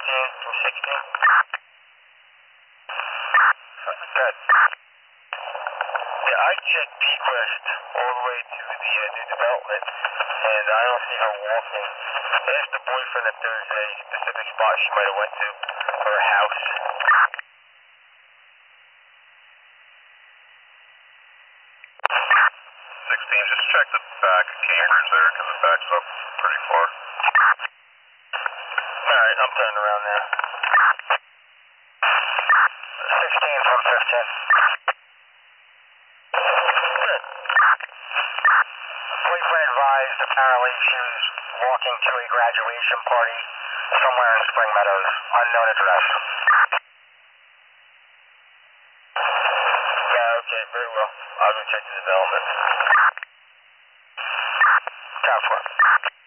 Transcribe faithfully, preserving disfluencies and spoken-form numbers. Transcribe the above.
fifteen from sixteen. Good. Yeah, I checked Pequest all the way to the uh, new development, and I don't see her walking. I asked the boyfriend if there's a specific spot she might have went to, or a house. sixteen, just check the back campers there, because it backs up pretty far. Alright, I'm turning around now. sixteen from fifteen. Good. Boyfriend advised apparently she was walking to a graduation party somewhere in Spring Meadows, unknown address. Yeah, okay, very well. I'll go check the development. ten four.